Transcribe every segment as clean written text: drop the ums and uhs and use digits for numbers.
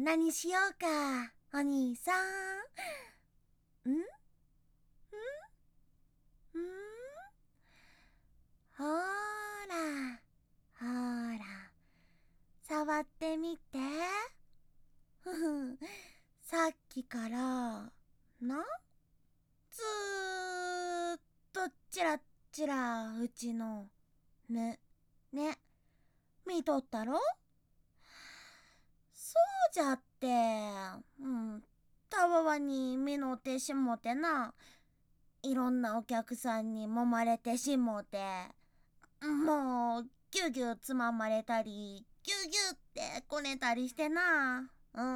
何しようか、お兄さん。んほーら、ほーら、触ってみて。ふふ、さっきから、ずーっとチラッチラうちのね見とったろ。そうじゃって、たわわに見のってしもてな、いろんなお客さんに揉まれてしもて、もうギュギュつままれたりギュギュってこねたりしてな。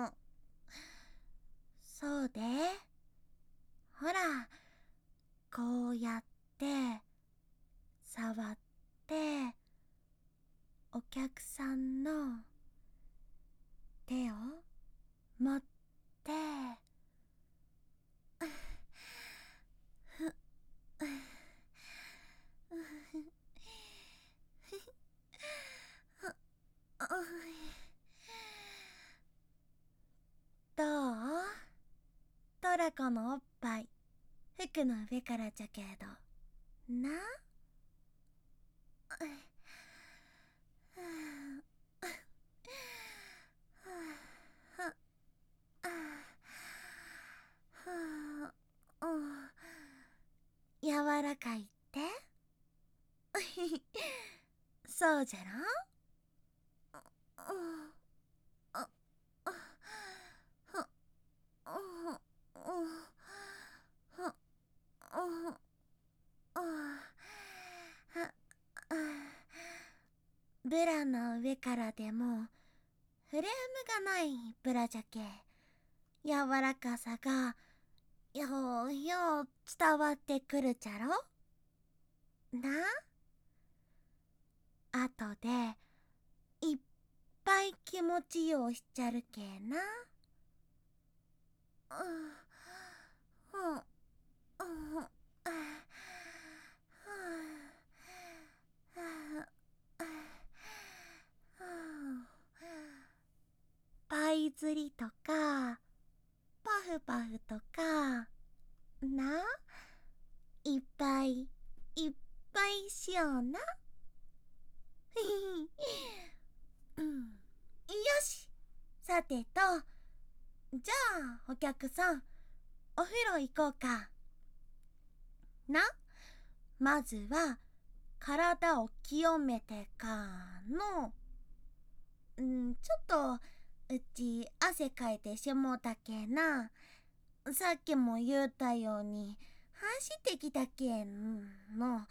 そうで、ほら、こうやって触ってお客さんの手を持ってどう？トラコのおっぱい服の上からじゃけどな。柔らかいってそうじゃろ。ブラの上からでもフレームがないブラじゃけ、柔らかさがようよう伝わってくるじゃろな。あとでいっぱい気持ちようしちゃるけな。パイ釣りとかパフパフとかな、いっぱいいっぱいしような。よし、さてと、じゃあお客さん、お風呂行こうかな。まずは体を清めてかの。ちょっとうち汗かいてしもうたけな。さっきも言うたように走ってきたけんの。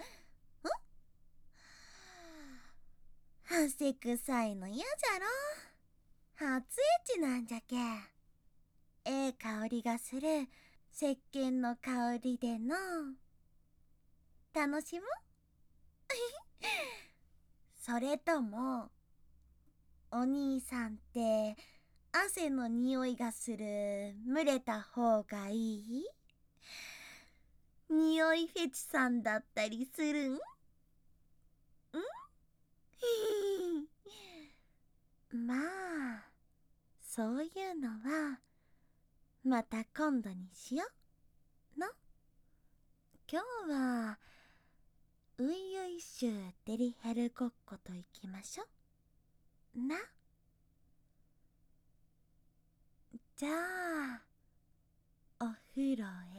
汗臭いの嫌じゃろ。初エッチなんじゃけ。ええ香りがする石鹸の香りでの。楽しむそれとも、お兄さんって汗の匂いがする蒸れた方がいい？匂いフェチさんだったりするん？まあ、そういうのはまた今度にしよの。今日はういういしゅデリヘルごっこといきましょな。じゃあお風呂へ